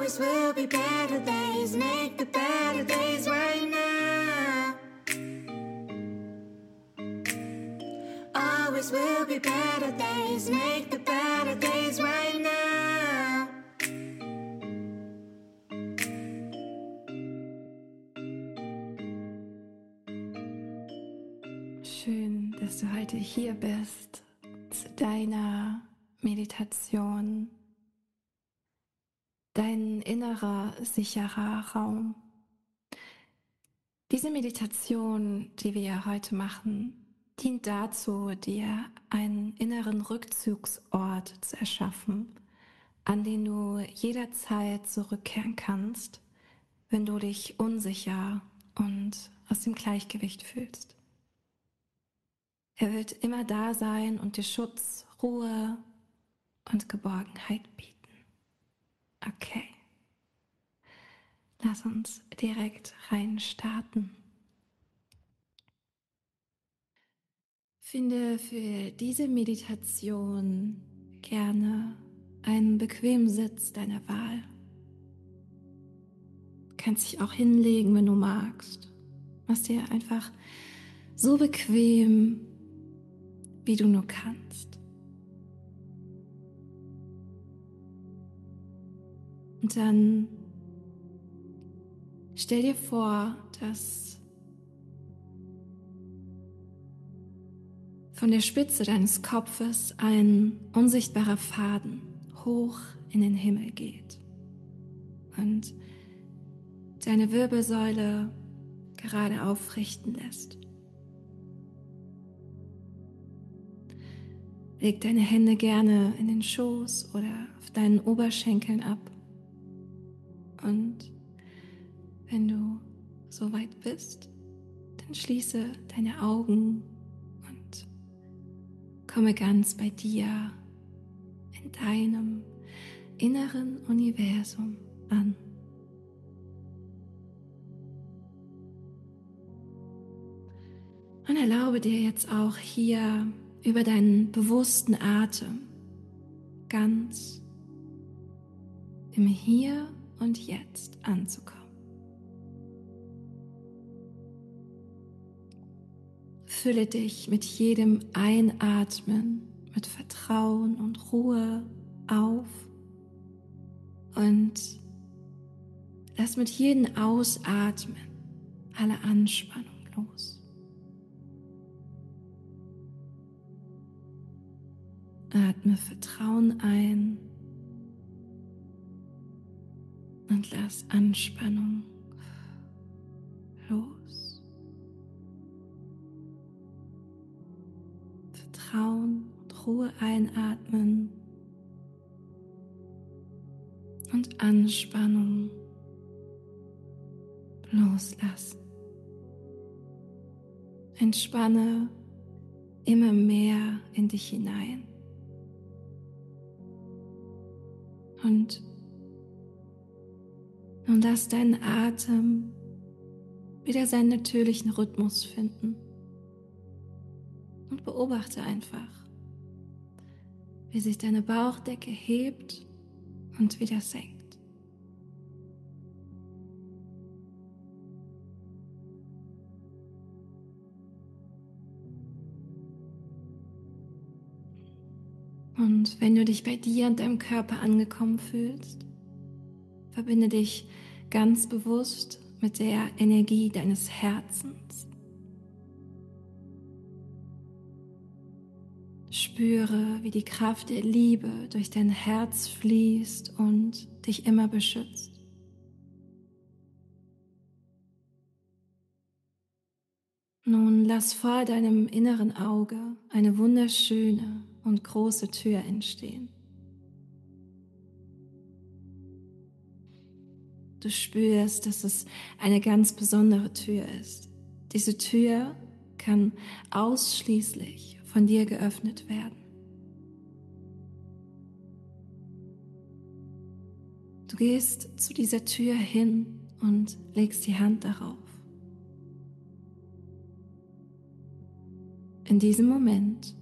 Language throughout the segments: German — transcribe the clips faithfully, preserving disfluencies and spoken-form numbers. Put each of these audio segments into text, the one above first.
Always will be better days, make the better days right now. Always will be better days, make the better days right now. Schön, dass du heute hier bist zu deiner Meditation. Dein innerer, sicherer Raum. Diese Meditation, die wir ja heute machen, dient dazu, dir einen inneren Rückzugsort zu erschaffen, an den du jederzeit zurückkehren kannst, wenn du dich unsicher und aus dem Gleichgewicht fühlst. Er wird immer da sein und dir Schutz, Ruhe und Geborgenheit bieten. Okay. Lass uns direkt rein starten. Finde für diese Meditation gerne einen bequemen Sitz deiner Wahl. Du kannst dich auch hinlegen, wenn du magst. Mach dir einfach so bequem, wie du nur kannst. Und dann stell dir vor, dass von der Spitze deines Kopfes ein unsichtbarer Faden hoch in den Himmel geht und deine Wirbelsäule gerade aufrichten lässt. Leg deine Hände gerne in den Schoß oder auf deinen Oberschenkeln ab. Und wenn du soweit bist, dann schließe deine Augen und komme ganz bei dir in deinem inneren Universum an. Und erlaube dir jetzt auch hier über deinen bewussten Atem ganz im Hier und Jetzt anzukommen. Fülle dich mit jedem Einatmen mit Vertrauen und Ruhe auf und lass mit jedem Ausatmen alle Anspannung los. Atme Vertrauen ein und lass Anspannung los. Vertrauen und Ruhe einatmen und Anspannung loslassen. Entspanne immer mehr in dich hinein. Und nun lass deinen Atem wieder seinen natürlichen Rhythmus finden. Und beobachte einfach, wie sich deine Bauchdecke hebt und wieder senkt. Und wenn du dich bei dir und deinem Körper angekommen fühlst, verbinde dich ganz bewusst mit der Energie deines Herzens. Spüre, wie die Kraft der Liebe durch dein Herz fließt und dich immer beschützt. Nun lass vor deinem inneren Auge eine wunderschöne und große Tür entstehen. Du spürst, dass es eine ganz besondere Tür ist. Diese Tür kann ausschließlich von dir geöffnet werden. Du gehst zu dieser Tür hin und legst die Hand darauf. In diesem Moment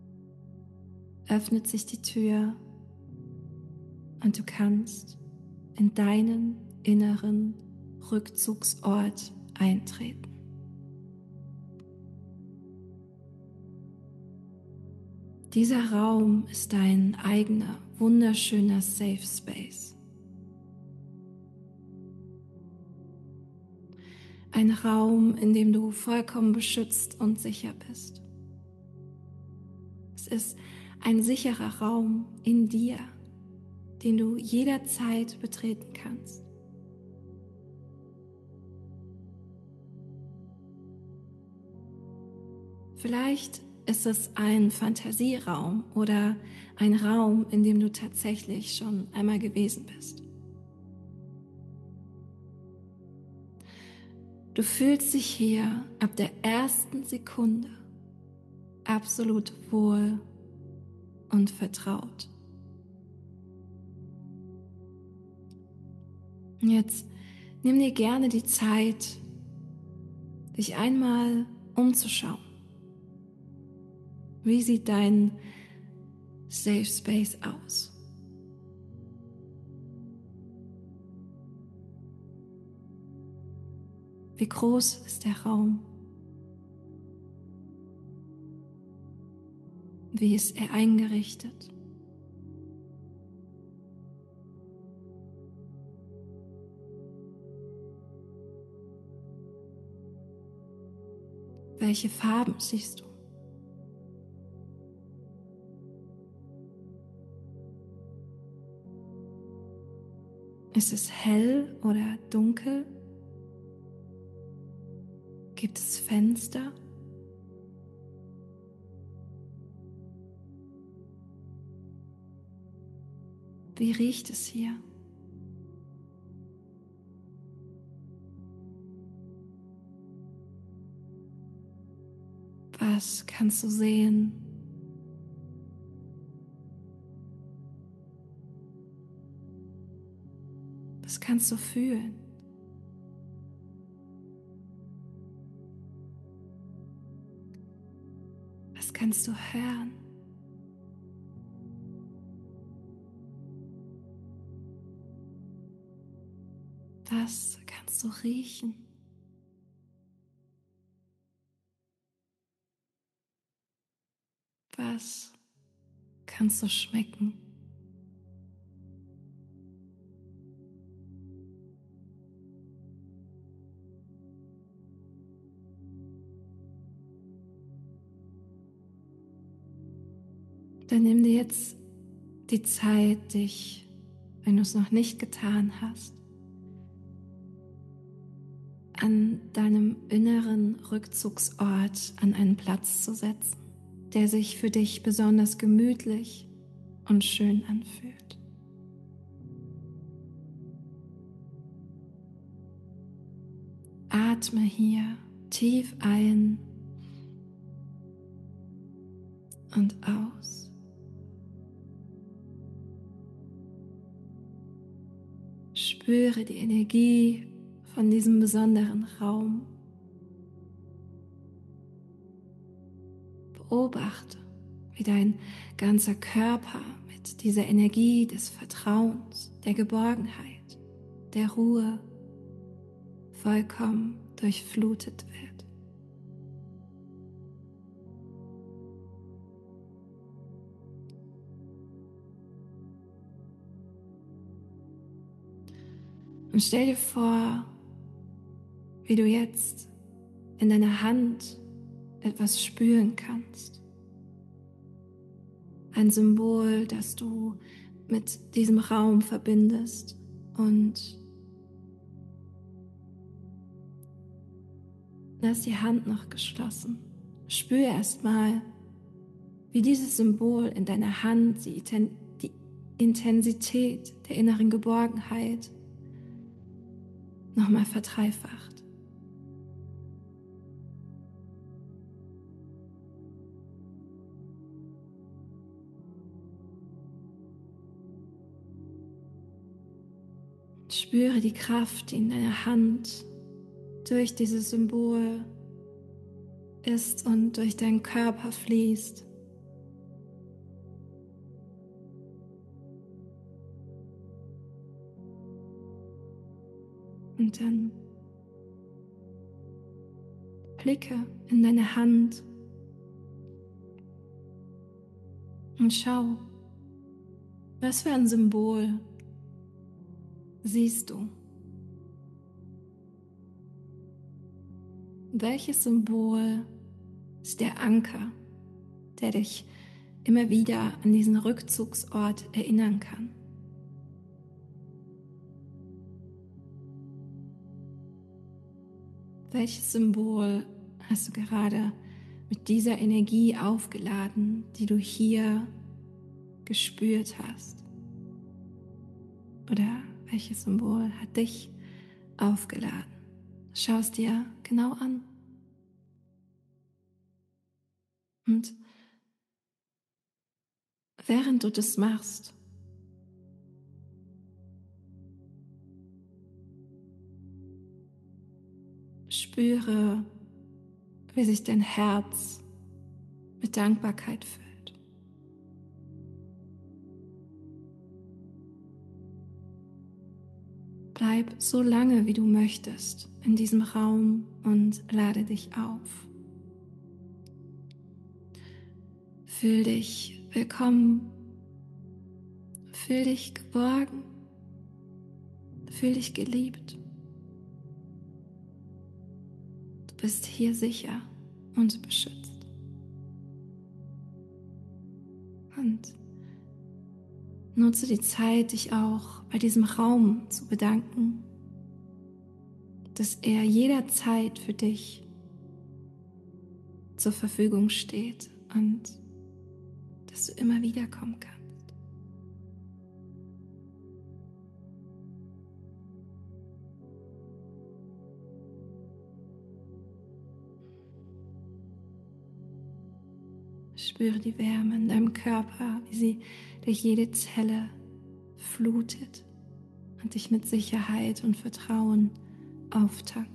öffnet sich die Tür und du kannst in deinen inneren Rückzugsort eintreten. Dieser Raum ist dein eigener, wunderschöner Safe Space. Ein Raum, in dem du vollkommen beschützt und sicher bist. Es ist ein sicherer Raum in dir, den du jederzeit betreten kannst. Vielleicht ist es ein Fantasieraum oder ein Raum, in dem du tatsächlich schon einmal gewesen bist. Du fühlst dich hier ab der ersten Sekunde absolut wohl und vertraut. Jetzt nimm dir gerne die Zeit, dich einmal umzuschauen. Wie sieht dein Safe Space aus? Wie groß ist der Raum? Wie ist er eingerichtet? Welche Farben siehst du? Ist es hell oder dunkel? Gibt es Fenster? Wie riecht es hier? Was kannst du sehen? Was kannst du fühlen? Was kannst du hören? Was kannst du riechen? Was kannst du schmecken? Dann nimm dir jetzt die Zeit, dich, wenn du es noch nicht getan hast, an deinem inneren Rückzugsort an einen Platz zu setzen, der sich für dich besonders gemütlich und schön anfühlt. Atme hier tief ein und aus. Spüre die Energie von diesem besonderen Raum. Beobachte, wie dein ganzer Körper mit dieser Energie des Vertrauens, der Geborgenheit, der Ruhe vollkommen durchflutet wird. Und stell dir vor, wie du jetzt in deiner Hand etwas spüren kannst. Ein Symbol, das du mit diesem Raum verbindest, und lass die Hand noch geschlossen. Spür erst mal, wie dieses Symbol in deiner Hand die, die Intensität der inneren Geborgenheit nochmal verdreifacht. Spüre die Kraft, die in deiner Hand durch dieses Symbol ist und durch deinen Körper fließt. Und dann blicke in deine Hand und schau, was für ein Symbol siehst du? Welches Symbol ist der Anker, der dich immer wieder an diesen Rückzugsort erinnern kann? Welches Symbol hast du gerade mit dieser Energie aufgeladen, die du hier gespürt hast? Oder welches Symbol hat dich aufgeladen? Schau es dir genau an. Und während du das machst, spüre, wie sich dein Herz mit Dankbarkeit füllt. Bleib so lange, wie du möchtest, in diesem Raum und lade dich auf. Fühl dich willkommen, fühl dich geborgen, fühl dich geliebt. Du bist hier sicher und beschützt. Und nutze die Zeit, dich auch bei diesem Raum zu bedanken, dass er jederzeit für dich zur Verfügung steht und dass du immer wieder kommen kannst. Spüre die Wärme in deinem Körper, wie sie durch jede Zelle flutet und dich mit Sicherheit und Vertrauen auftankt.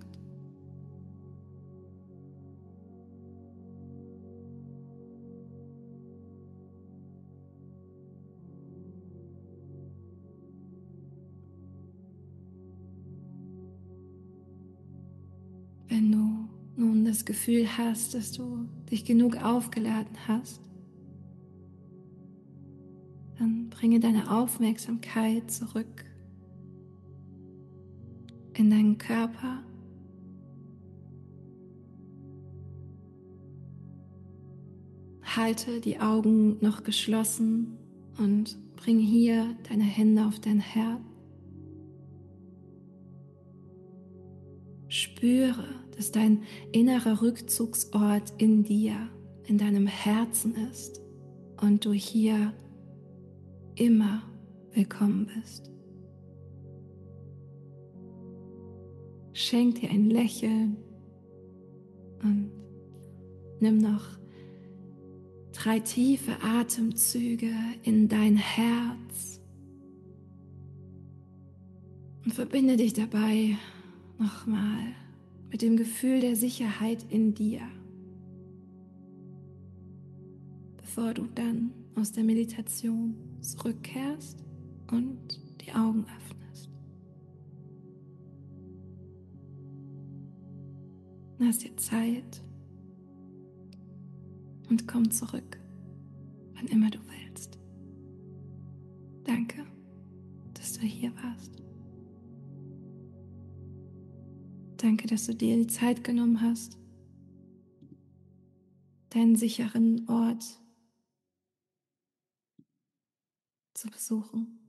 Wenn du nun das Gefühl hast, dass du dich genug aufgeladen hast, dann bringe deine Aufmerksamkeit zurück in deinen Körper. Halte die Augen noch geschlossen und bring hier deine Hände auf dein Herz. Spüre, dass dein innerer Rückzugsort in dir, in deinem Herzen ist und du hier immer willkommen bist. Schenk dir ein Lächeln und nimm noch drei tiefe Atemzüge in dein Herz und verbinde dich dabei nochmal mit dem Gefühl der Sicherheit in dir, bevor du dann aus der Meditation zurückkehrst und die Augen öffnest. Lass dir Zeit und komm zurück, wann immer du willst. Danke, dass du hier warst. Danke, dass du dir die Zeit genommen hast, deinen sicheren Ort zu besuchen.